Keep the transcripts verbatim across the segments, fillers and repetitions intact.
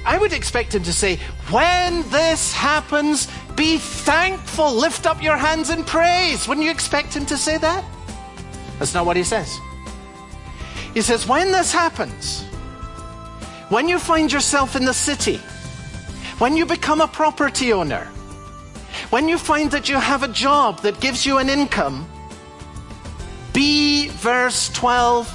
I would expect him to say, when this happens, be thankful, lift up your hands in praise. Wouldn't you expect him to say that? That's not what he says. He says, when this happens, when you find yourself in the city, when you become a property owner, when you find that you have a job that gives you an income, be, verse twelve,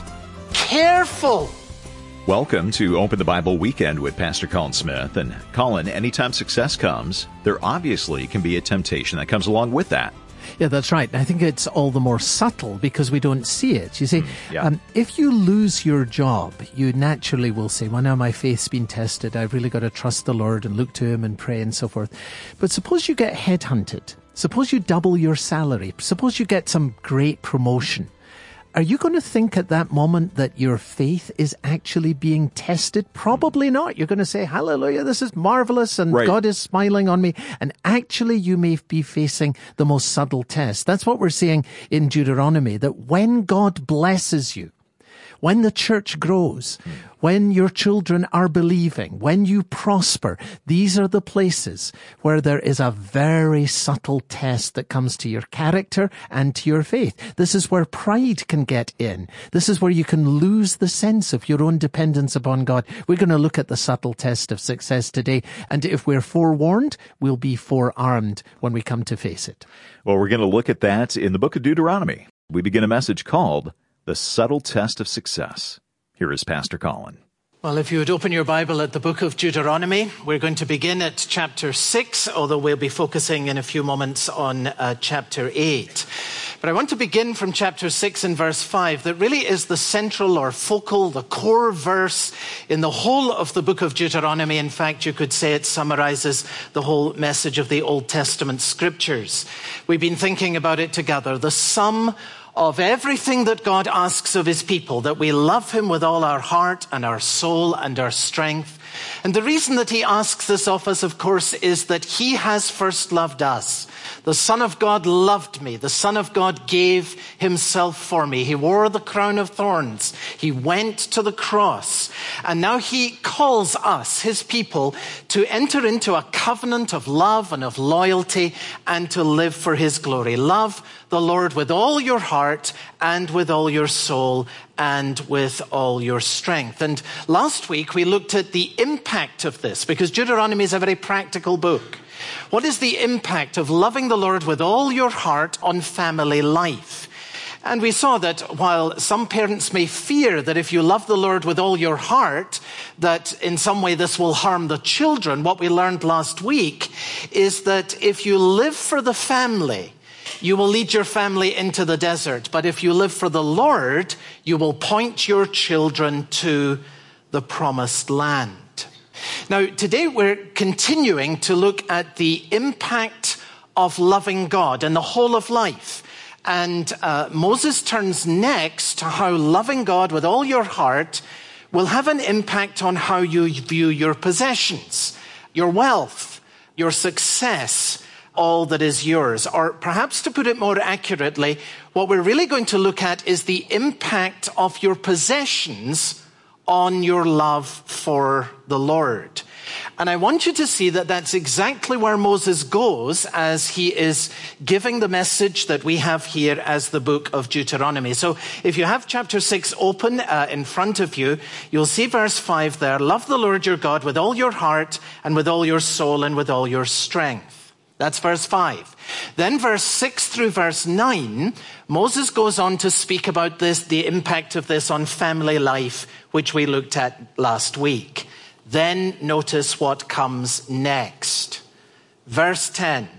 careful. Welcome to Open the Bible Weekend with Pastor Colin Smith. And Colin, anytime success comes, there obviously can be a temptation that comes along with that. Yeah, that's right. I think it's all the more subtle because we don't see it. You see, mm, yeah. um, if you lose your job, you naturally will say, well, now my faith's been tested. I've really got to trust the Lord and look to him and pray and so forth. But suppose you get headhunted. Suppose you double your salary. Suppose you get some great promotion. Are you going to think at that moment that your faith is actually being tested? Probably not. You're going to say, hallelujah, this is marvelous and right. God is smiling on me. And actually you may be facing the most subtle test. That's what we're seeing in Deuteronomy, that when God blesses you, when the church grows, mm. when your children are believing, when you prosper, these are the places where there is a very subtle test that comes to your character and to your faith. This is where pride can get in. This is where you can lose the sense of your own dependence upon God. We're going to look at the subtle test of success today. And if we're forewarned, we'll be forearmed when we come to face it. Well, we're going to look at that in the book of Deuteronomy. We begin a message called The Subtle Test of Success. Here is Pastor Colin. Well, if you would open your Bible at the book of Deuteronomy, we're going to begin at chapter six, although we'll be focusing in a few moments on uh, chapter eight. But I want to begin from chapter six and verse five, that really is the central or focal, the core verse in the whole of the book of Deuteronomy. In fact, you could say it summarizes the whole message of the Old Testament scriptures. We've been thinking about it together. The sum of everything that God asks of his people, that we love him with all our heart and our soul and our strength. And the reason that he asks this of us, of course, is that he has first loved us. The Son of God loved me. The Son of God gave himself for me. He wore the crown of thorns. He went to the cross. And now he calls us, his people, to enter into a covenant of love and of loyalty and to live for his glory. Love the Lord with all your heart and with all your soul and with all your strength. And last week we looked at the impact of this, because Deuteronomy is a very practical book. What is the impact of loving the Lord with all your heart on family life? And we saw that while some parents may fear that if you love the Lord with all your heart, that in some way this will harm the children, what we learned last week is that if you live for the family, you will lead your family into the desert. But if you live for the Lord, you will point your children to the promised land. Now, today we're continuing to look at the impact of loving God in the whole of life. And uh, Moses turns next to how loving God with all your heart will have an impact on how you view your possessions, your wealth, your success, all that is yours. Or perhaps to put it more accurately, what we're really going to look at is the impact of your possessions on your love for the Lord. And I want you to see that that's exactly where Moses goes as he is giving the message that we have here as the book of Deuteronomy. So if you have chapter six open uh, in front of you, you'll see verse five there. Love the Lord your God with all your heart and with all your soul and with all your strength. That's verse five. Then verse six through verse nine, Moses goes on to speak about this, the impact of this on family life, which we looked at last week. Then notice what comes next. Verse ten.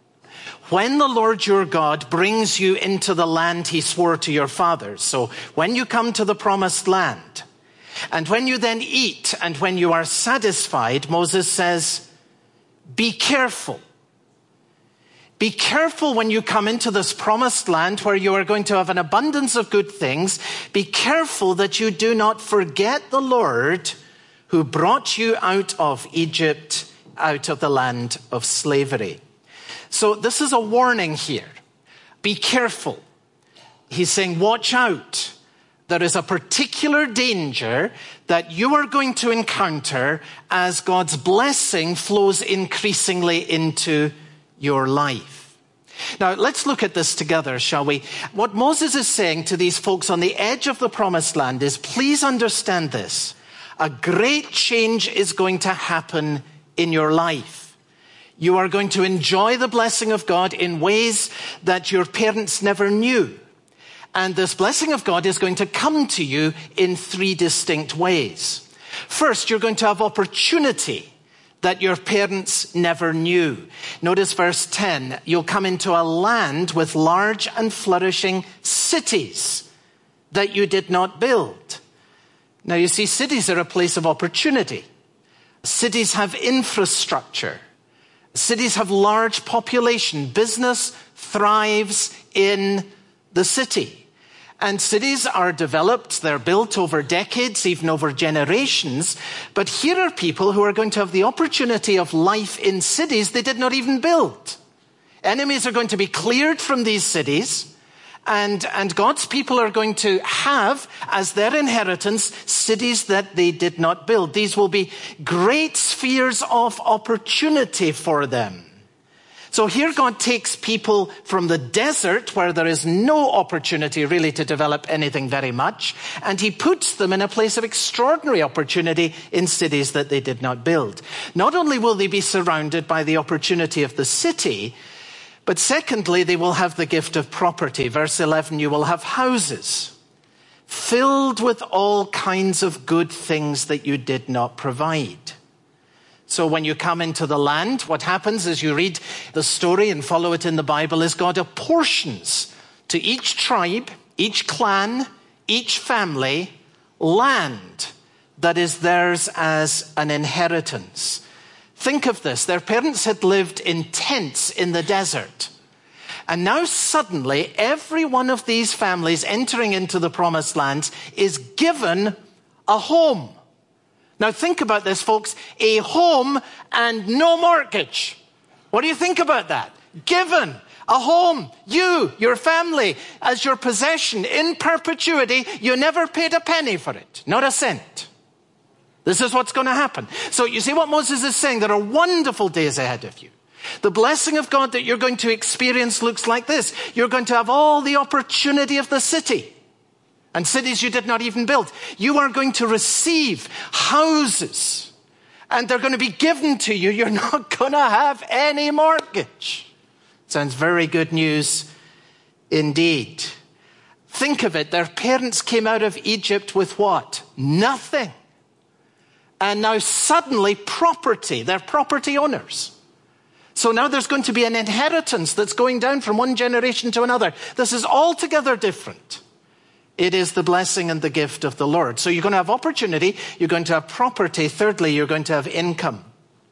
When the Lord your God brings you into the land he swore to your fathers, so when you come to the promised land, and when you then eat, and when you are satisfied, Moses says, be careful. Be careful when you come into this promised land where you are going to have an abundance of good things. Be careful that you do not forget the Lord who brought you out of Egypt, out of the land of slavery. So this is a warning here. Be careful. He's saying, watch out. there is a particular danger that you are going to encounter as God's blessing flows increasingly into your life. Now, let's look at this together, shall we? What Moses is saying to these folks on the edge of the promised land is, please understand this. A great change is going to happen in your life. You are going to enjoy the blessing of God in ways that your parents never knew. And this blessing of God is going to come to you in three distinct ways. First, you're going to have opportunity that your parents never knew. Notice verse ten. You'll come into a land with large and flourishing cities that you did not build. Now, you see, cities are a place of opportunity. Cities have infrastructure. Cities have large population. Business thrives in the city. And cities are developed, they're built over decades, even over generations. But here are people who are going to have the opportunity of life in cities they did not even build. Enemies are going to be cleared from these cities, and, and God's people are going to have, as their inheritance, cities that they did not build. These will be great spheres of opportunity for them. So here God takes people from the desert where there is no opportunity really to develop anything very much, and he puts them in a place of extraordinary opportunity in cities that they did not build. Not only will they be surrounded by the opportunity of the city, but secondly, they will have the gift of property. Verse eleven, you will have houses filled with all kinds of good things that you did not provide. So when you come into the land, what happens as you read the story and follow it in the Bible is God apportions to each tribe, each clan, each family, land that is theirs as an inheritance. Think of this. Their parents had lived in tents in the desert. And now suddenly every one of these families entering into the promised land is given a home. Now think about this, folks. A home and no mortgage. What do you think about that? Given a home, you, your family, as your possession in perpetuity. You never paid a penny for it, not a cent. This is what's going to happen. So you see what Moses is saying? There are wonderful days ahead of you. The blessing of God that you're going to experience looks like this. You're going to have all the opportunity of the city. And cities you did not even build. You are going to receive houses. And they're going to be given to you. You're not going to have any mortgage. Sounds very good news indeed. Think of it. Their parents came out of Egypt with what? Nothing. And now suddenly property. They're property owners. So now there's going to be an inheritance that's going down from one generation to another. This is altogether different. It is the blessing and the gift of the Lord. So you're going to have opportunity. You're going to have property. Thirdly, you're going to have income.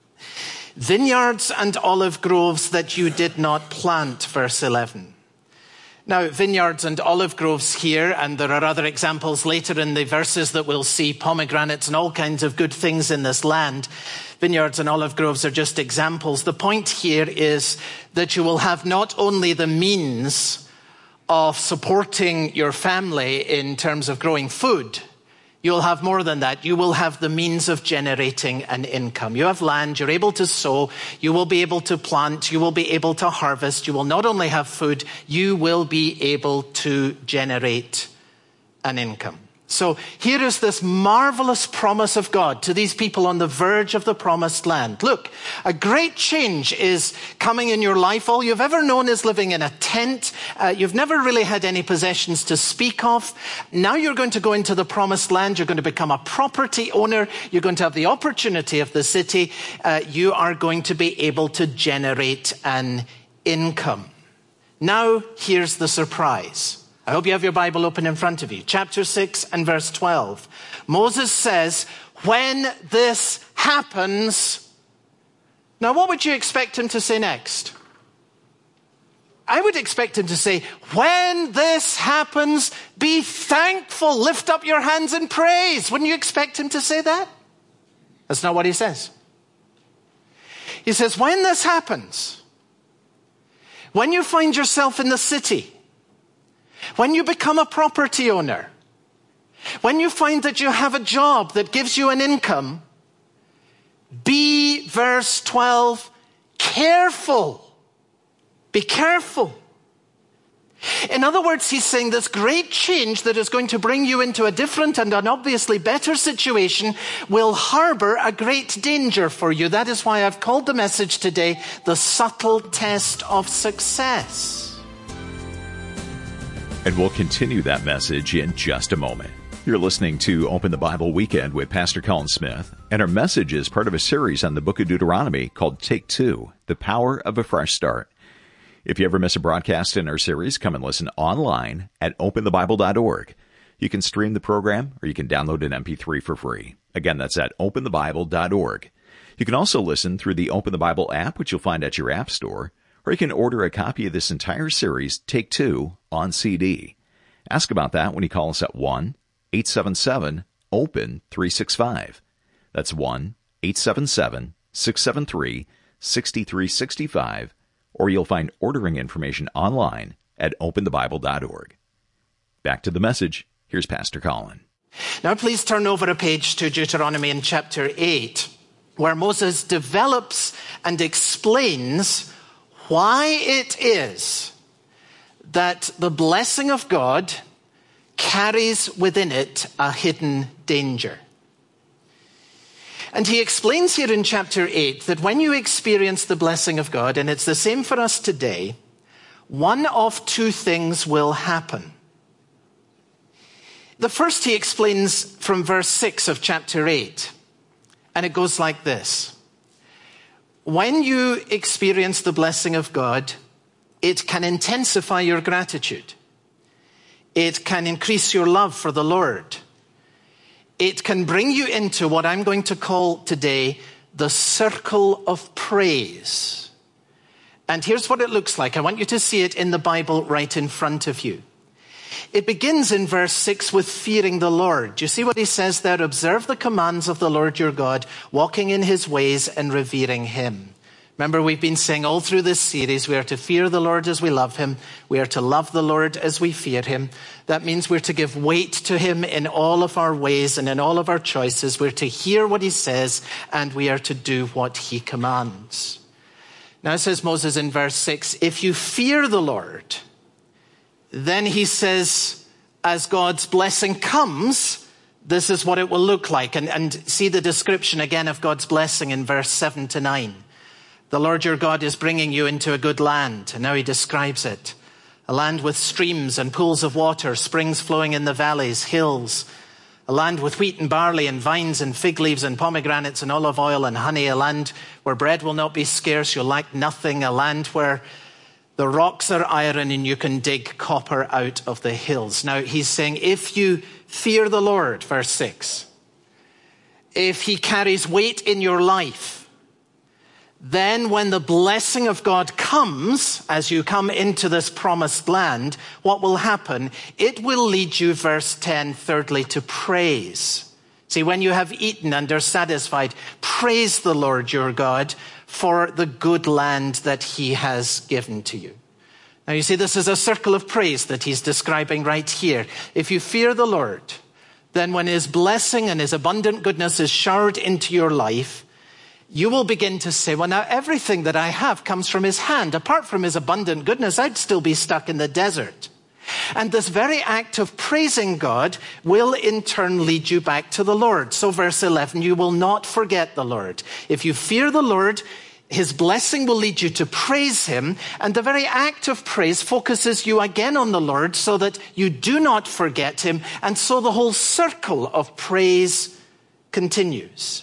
Vineyards and olive groves that you did not plant, verse eleven. Now, vineyards and olive groves here, and there are other examples later in the verses that we'll see, pomegranates and all kinds of good things in this land. Vineyards and olive groves are just examples. The point here is that you will have not only the means of supporting your family in terms of growing food, you'll have more than that. You will have the means of generating an income. You have land, you're able to sow, you will be able to plant, you will be able to harvest. You will not only have food, you will be able to generate an income. So here is this marvelous promise of God to these people on the verge of the promised land. Look, a great change is coming in your life. All you've ever known is living in a tent. Uh, you've never really had any possessions to speak of. Now you're going to go into the promised land. You're going to become a property owner. You're going to have the opportunity of the city. Uh, you are going to be able to generate an income. Now here's the surprise. I hope you have your Bible open in front of you. Chapter six and verse twelve. Moses says, when this happens. Now, what would you expect him to say next? I would expect him to say, when this happens, be thankful, lift up your hands in praise. Wouldn't you expect him to say that? That's not what he says. He says, when this happens, when you find yourself in the city, when you become a property owner, When you find that you have a job that gives you an income, be, verse twelve, careful. Be careful. In other words, he's saying this great change that is going to bring you into a different and an obviously better situation will harbor a great danger for you. That is why I've called the message today, the subtle test of success. And we'll continue that message in just a moment. You're listening to Open the Bible Weekend with Pastor Colin Smith, and our message is part of a series on the book of Deuteronomy called Take Two, The Power of a Fresh Start. If you ever miss a broadcast in our series, come and listen online at open the bible dot org. You can stream the program or you can download an M P three for free. Again, that's at open the bible dot org. You can also listen through the Open the Bible app, which you'll find at your app store, or you can order a copy of this entire series, Take Two, on C D. Ask about that when you call us at one eight seven seven open three six five. That's one eight seven seven six seven three six three six five. Or you'll find ordering information online at open the bible dot org. Back to the message. Here's Pastor Colin. Now please turn over a page to Deuteronomy in chapter eight, where Moses develops and explains why it is that the blessing of God carries within it a hidden danger. And he explains here in chapter eight that when you experience the blessing of God, and it's the same for us today, one of two things will happen. The first he explains from verse six of chapter eight, and it goes like this. When you experience the blessing of God, it can intensify your gratitude. It can increase your love for the Lord. It can bring you into what I'm going to call today the circle of praise. And here's what it looks like. I want you to see it in the Bible right in front of you. It begins in verse six with fearing the Lord. Do you see what he says there? Observe the commands of the Lord your God, walking in his ways and revering him. Remember, we've been saying all through this series, we are to fear the Lord as we love him. We are to love the Lord as we fear him. That means we're to give weight to him in all of our ways and in all of our choices. We're to hear what he says and we are to do what he commands. Now says Moses in verse six, if you fear the Lord, then he says, as God's blessing comes, this is what it will look like. And, and see the description again of God's blessing in verse seven to nine. The Lord your God is bringing you into a good land. And now he describes it. A land with streams and pools of water, springs flowing in the valleys, hills. A land with wheat and barley and vines and fig leaves and pomegranates and olive oil and honey. A land where bread will not be scarce. You'll lack nothing. A land where the rocks are iron and you can dig copper out of the hills. Now he's saying if you fear the Lord, verse six, if he carries weight in your life, then when the blessing of God comes, as you come into this promised land, what will happen? It will lead you, verse ten, thirdly, to praise. See, when you have eaten and are satisfied, praise the Lord your God for the good land that he has given to you. Now you see, this is a circle of praise that he's describing right here. If you fear the Lord, then when his blessing and his abundant goodness is showered into your life, you will begin to say, well, now everything that I have comes from his hand. Apart from his abundant goodness, I'd still be stuck in the desert. And this very act of praising God will in turn lead you back to the Lord. So verse eleven, you will not forget the Lord. If you fear the Lord, his blessing will lead you to praise him. And the very act of praise focuses you again on the Lord so that you do not forget him. And so the whole circle of praise continues.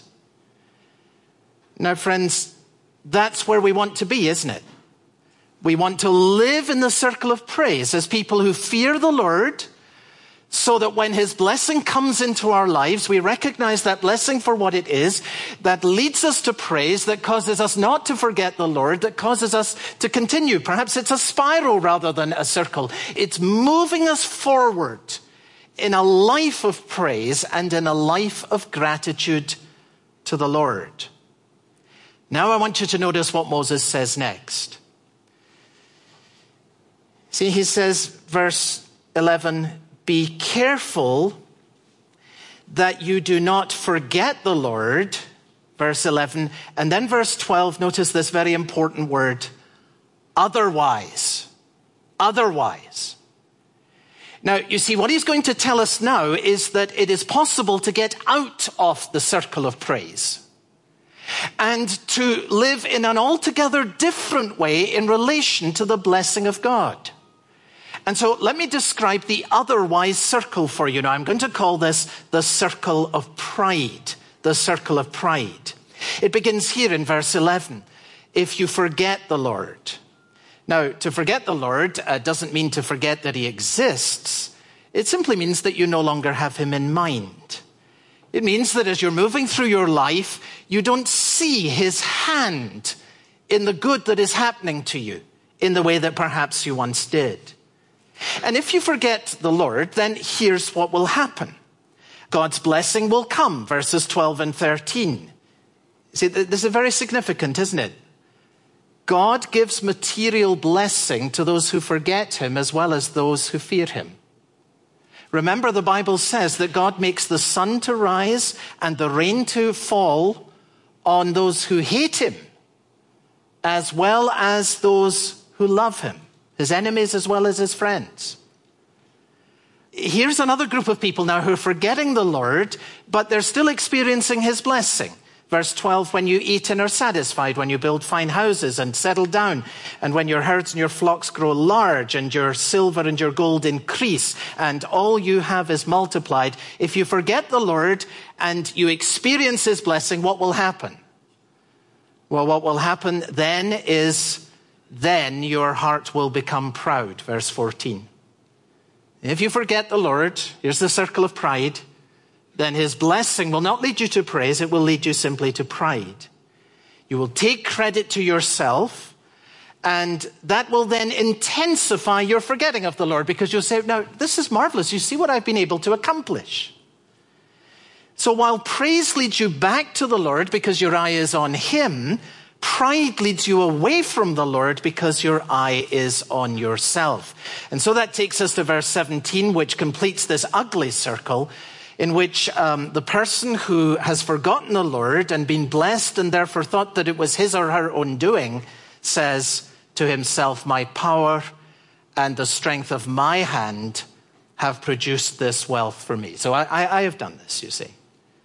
Now, friends, that's where we want to be, isn't it? We want to live in the circle of praise as people who fear the Lord so that when his blessing comes into our lives, we recognize that blessing for what it is, that leads us to praise, that causes us not to forget the Lord, that causes us to continue. Perhaps it's a spiral rather than a circle. It's moving us forward in a life of praise and in a life of gratitude to the Lord. Now I want you to notice what Moses says next. See, he says, verse eleven, be careful that you do not forget the Lord, verse eleven, and then verse twelve, notice this very important word, otherwise. Otherwise. Now, you see, what he's going to tell us now is that it is possible to get out of the circle of praise and to live in an altogether different way in relation to the blessing of God. And so let me describe the otherwise circle for you. Now, I'm going to call this the circle of pride. The circle of pride. It begins here in verse eleven. If you forget the Lord. Now, to forget the Lord uh, doesn't mean to forget that he exists. It simply means that you no longer have him in mind. It means that as you're moving through your life, you don't see his hand in the good that is happening to you in the way that perhaps you once did. And if you forget the Lord, then here's what will happen. God's blessing will come, verses twelve and thirteen. See, this is very significant, isn't it? God gives material blessing to those who forget him as well as those who fear him. Remember, the Bible says that God makes the sun to rise and the rain to fall on those who hate him, as well as those who love him, his enemies as well as his friends. Here's another group of people now who are forgetting the Lord, but they're still experiencing his blessing. Verse twelve, when you eat and are satisfied, when you build fine houses and settle down, and when your herds and your flocks grow large, and your silver and your gold increase, and all you have is multiplied. If you forget the Lord and you experience his blessing, what will happen? Well, what will happen then is, then your heart will become proud. Verse fourteen. If you forget the Lord, here's the circle of pride, then his blessing will not lead you to praise, it will lead you simply to pride. You will take credit to yourself, and that will then intensify your forgetting of the Lord, because you'll say, now, this is marvelous. You see what I've been able to accomplish. So while praise leads you back to the Lord because your eye is on him, pride leads you away from the Lord because your eye is on yourself. And so that takes us to verse seventeen, which completes this ugly circle, in which um, the person who has forgotten the Lord and been blessed and therefore thought that it was his or her own doing says to himself, my power and the strength of my hand have produced this wealth for me. So I, I, I have done this, you see.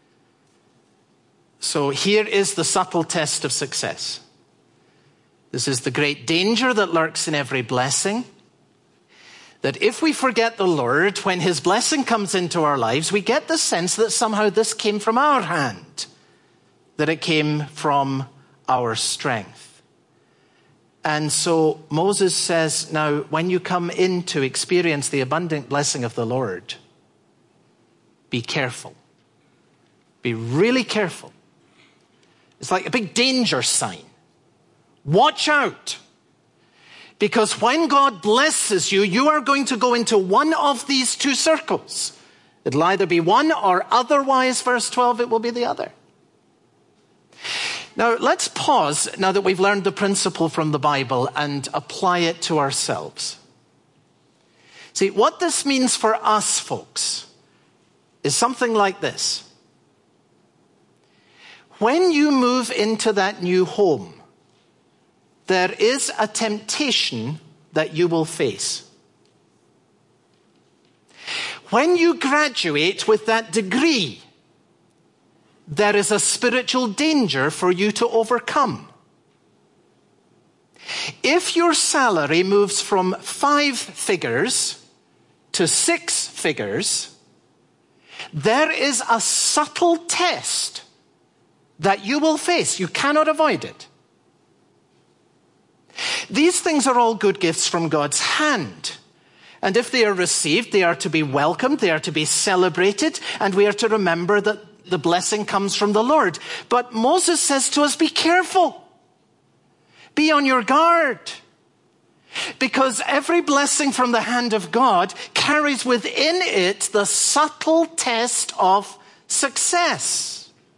So here is the subtle test of success. This is the great danger that lurks in every blessing. That if we forget the Lord, when his blessing comes into our lives, we get the sense that somehow this came from our hand, that it came from our strength. And so Moses says, now, when you come in to experience the abundant blessing of the Lord, be careful. Be really careful. It's like a big danger sign. Watch out. Because when God blesses you, you are going to go into one of these two circles. It'll either be one or otherwise, verse twelve, it will be the other. Now, let's pause now that we've learned the principle from the Bible and apply it to ourselves. See, what this means for us, folks, is something like this. When you move into that new home, there is a temptation that you will face. When you graduate with that degree, there is a spiritual danger for you to overcome. If your salary moves from five figures to six figures, there is a subtle test that you will face. You cannot avoid it. These things are all good gifts from God's hand. And if they are received, they are to be welcomed, they are to be celebrated, and we are to remember that the blessing comes from the Lord. But Moses says to us, be careful. Be on your guard. Because every blessing from the hand of God carries within it the subtle test of success.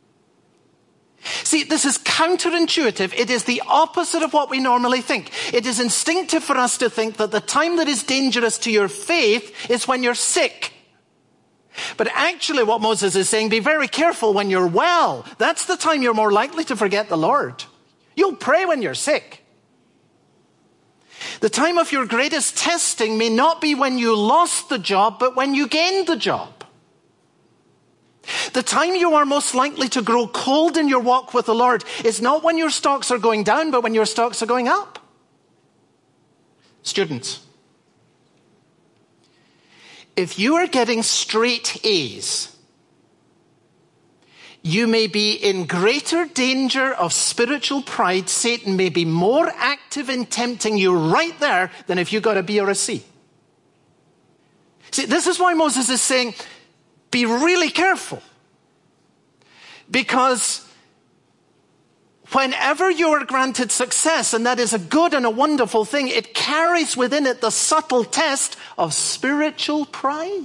See, this is counterintuitive. It is the opposite of what we normally think. It is instinctive for us to think that the time that is dangerous to your faith is when you're sick. But actually what Moses is saying, be very careful when you're well. That's the time you're more likely to forget the Lord. You'll pray when you're sick. The time of your greatest testing may not be when you lost the job, but when you gained the job. The time you are most likely to grow cold in your walk with the Lord is not when your stocks are going down, but when your stocks are going up. Students, if you are getting straight A's, you may be in greater danger of spiritual pride. Satan may be more active in tempting you right there than if you got a B or a C. See, this is why Moses is saying, be really careful. Because whenever you are granted success, and that is a good and a wonderful thing, it carries within it the subtle test of spiritual pride.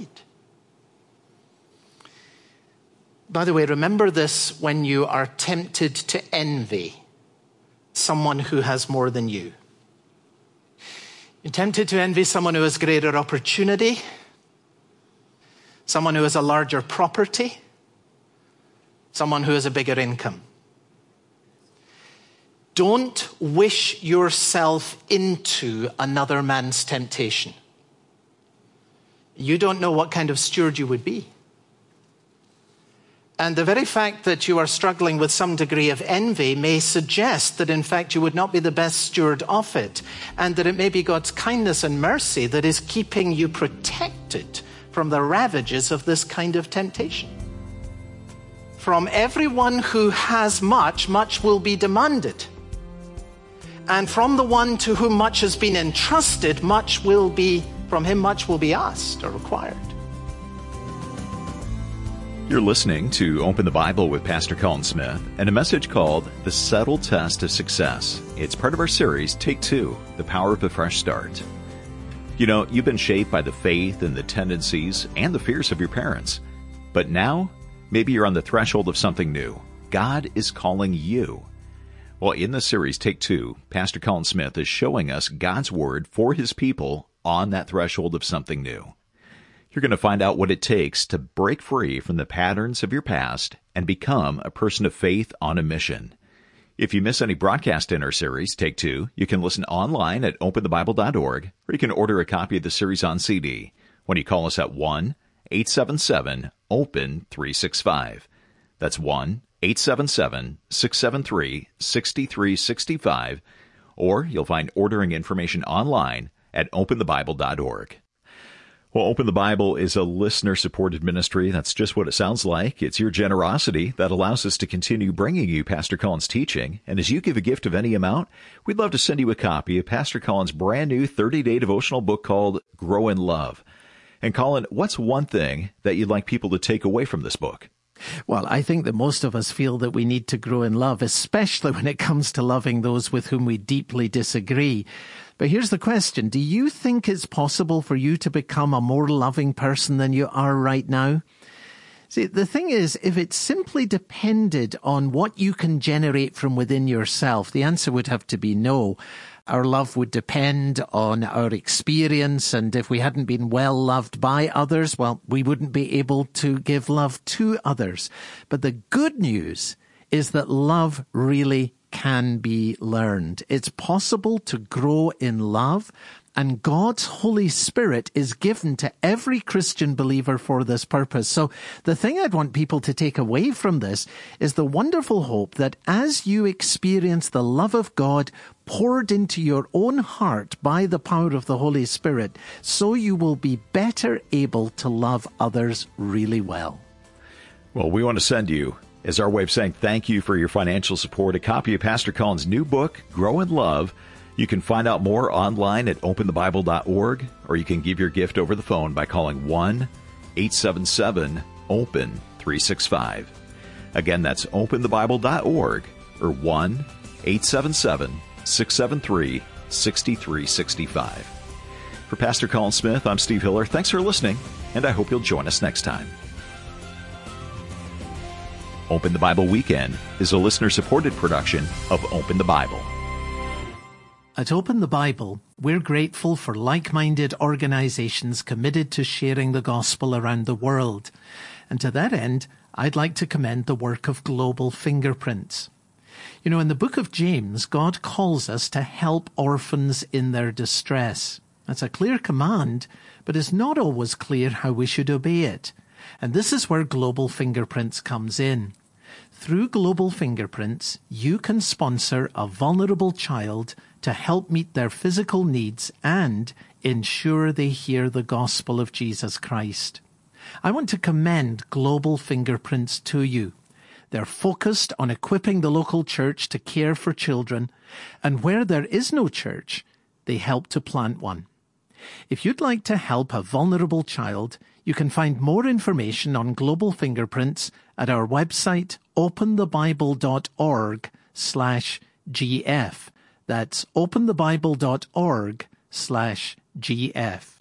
By the way, remember this when you are tempted to envy someone who has more than you. You're tempted to envy someone who has greater opportunity, someone who has a larger property, someone who has a bigger income. Don't wish yourself into another man's temptation. You don't know what kind of steward you would be. And the very fact that you are struggling with some degree of envy may suggest that in fact you would not be the best steward of it, and that it may be God's kindness and mercy that is keeping you protected from the ravages of this kind of temptation. From everyone who has much, much will be demanded. And from the one to whom much has been entrusted, much will be, from him much will be asked or required. You're listening to Open the Bible with Pastor Colin Smith and a message called The Subtle Test of Success. It's part of our series, Take Two, The Power of a Fresh Start. You know, you've been shaped by the faith and the tendencies and the fears of your parents. But now, maybe you're on the threshold of something new. God is calling you. Well, in this series, Take Two, Pastor Colin Smith is showing us God's Word for His people on that threshold of something new. You're going to find out what it takes to break free from the patterns of your past and become a person of faith on a mission. If you miss any broadcast in our series, Take Two, you can listen online at open the bible dot org, or you can order a copy of the series on C D when you call us at one eight seven seven open three six five. That's one eight seven seven six seven three six three six five, or you'll find ordering information online at open the bible dot org. Well, Open the Bible is a listener-supported ministry. That's just what it sounds like. It's your generosity that allows us to continue bringing you Pastor Colin's teaching. And as you give a gift of any amount, we'd love to send you a copy of Pastor Colin's brand new thirty-day devotional book called Grow in Love. And Colin, what's one thing that you'd like people to take away from this book? Well, I think that most of us feel that we need to grow in love, especially when it comes to loving those with whom we deeply disagree. But here's the question. Do you think it's possible for you to become a more loving person than you are right now? See, the thing is, if it simply depended on what you can generate from within yourself, the answer would have to be no. Our love would depend on our experience, and if we hadn't been well loved by others, well, we wouldn't be able to give love to others. But the good news is that love really can be learned. It's possible to grow in love, and God's Holy Spirit is given to every Christian believer for this purpose. So the thing I'd want people to take away from this is the wonderful hope that as you experience the love of God poured into your own heart by the power of the Holy Spirit, so you will be better able to love others really well. Well, we want to send you, as our way of saying thank you for your financial support, a copy of Pastor Colin's new book, Grow in Love. You can find out more online at open the bible dot org, or you can give your gift over the phone by calling one eight seven seven open three six five. Again, that's open the bible dot org, or one eight seven seven six seven three six three six five. For Pastor Colin Smith, I'm Steve Hiller. Thanks for listening, and I hope you'll join us next time. Open the Bible Weekend is a listener-supported production of Open the Bible. At Open the Bible, we're grateful for like-minded organizations committed to sharing the gospel around the world. And to that end, I'd like to commend the work of Global Fingerprints. You know, in the book of James, God calls us to help orphans in their distress. That's a clear command, but it's not always clear how we should obey it. And this is where Global Fingerprints comes in. Through Global Fingerprints, you can sponsor a vulnerable child to help meet their physical needs and ensure they hear the gospel of Jesus Christ. I want to commend Global Fingerprints to you. They're focused on equipping the local church to care for children, and where there is no church, they help to plant one. If you'd like to help a vulnerable child, you can find more information on Global Fingerprints at our website, openthebible.org slash GF. That's openthebible.org slash GF.